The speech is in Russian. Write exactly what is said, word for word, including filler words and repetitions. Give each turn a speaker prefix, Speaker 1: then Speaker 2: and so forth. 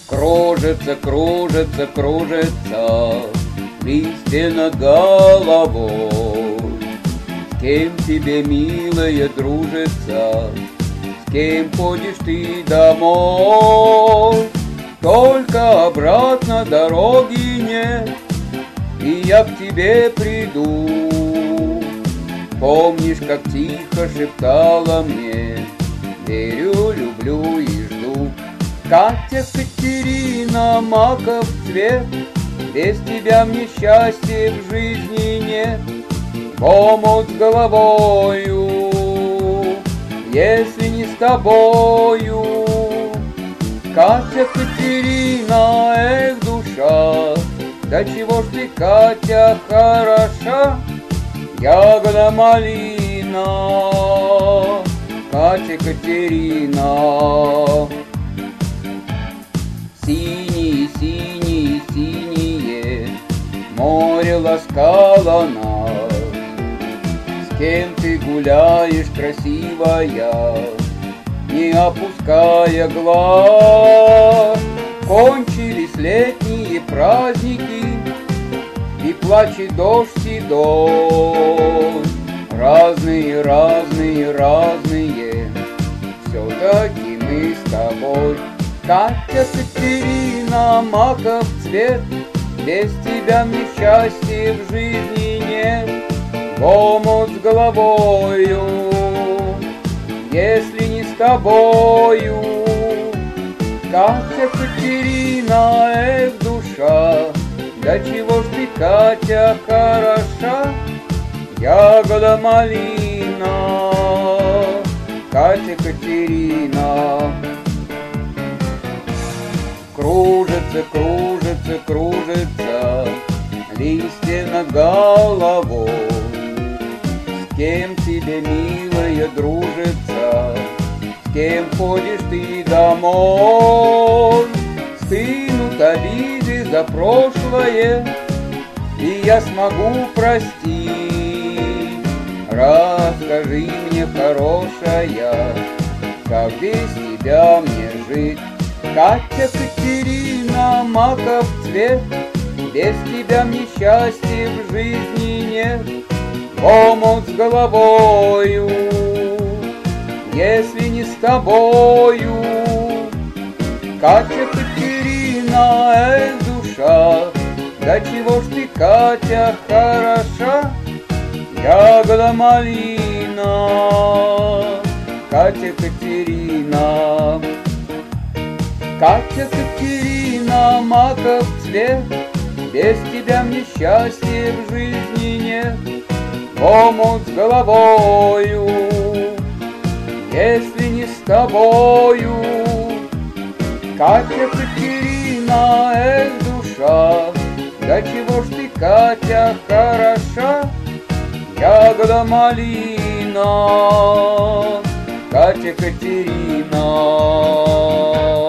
Speaker 1: Кружится, кружится, кружится листья над головой. С кем тебе, милая, дружится, с кем ходишь ты домой? Только обратно дороги нет, и я к тебе приду. Помнишь, как тихо шептала мне: верю, люблю и жду. Катя, Катерина, маков цвет, без тебя мне счастья в жизни нет. В омут с головою, если не с тобою. Катя, Катерина, эх, душа, да чего ж ты, Катя, хороша, ягода малина, Катя, Катерина. Синие, синие, синие море ласкало нас. С кем ты гуляешь, красивая, не опуская глаз? Кончились летние праздники, и плачет дождь седой. Разные, разные, разные, все-таки мы с тобой. Катя, Катерина, маков цвет, без тебя мне счастья в жизни нет. В омут с головою, если не с тобою. Катя, Катерина, эх, душа, да чего ж ты, Катя, хороша, ягода малина, Катя, Катерина. Кружится, кружится, кружится листья над головой. С кем тебе, милая, дружится, с кем ходишь ты домой? Стынут обиды за прошлое, и я смогу простить. Расскажи мне, хорошая, как без тебя мне жить? Катя, Катерина, маков цвет, без тебя мне счастья в жизни нет. В омут с головою, если не с тобою. Катя, Катерина, эх, душа, да чего ж ты, Катя, хороша, ягода малина, Катя, Катерина. Катя, Катерина, маков цвет, без тебя мне счастья в жизни нет. В омут с головою, если не с тобою. Катя, Катерина, эх, душа, да чего ж ты, Катя, хороша, ягода малина, Катя, Катерина.